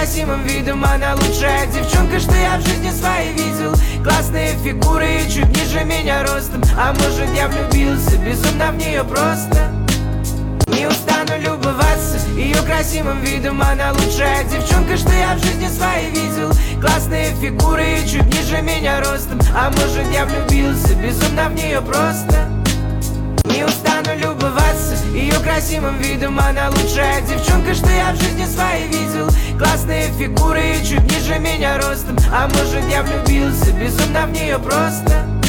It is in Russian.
красивым видом. Она лучшая девчонка, что я в жизни своей видел. Классные фигуры и чуть ниже меня ростом. А может я влюбился безумно в нее просто. Не устану любоваться ее красивым видом. Она лучшая девчонка, что я в жизни своей видел. Классные фигуры и чуть ниже меня ростом. А может я влюбился безумно в нее просто. Не устану любоваться ее красивым видом. Она лучшая девчонка, что я в жизни своей видел. Классные фигуры и чуть ниже меня ростом. А может я влюбился безумно в нее просто.